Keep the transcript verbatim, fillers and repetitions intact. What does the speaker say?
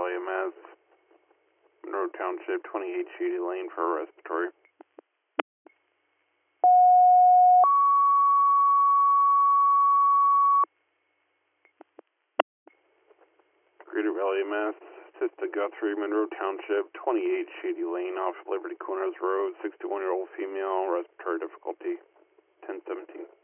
Valley M S, Monroe Township, twenty-eight Shady Lane for a respiratory. Greater Valley M S, Sister Guthrie, Monroe Township, twenty-eight Shady Lane off Liberty Corners Road, sixty-one-year-old female, respiratory difficulty, ten seventeen.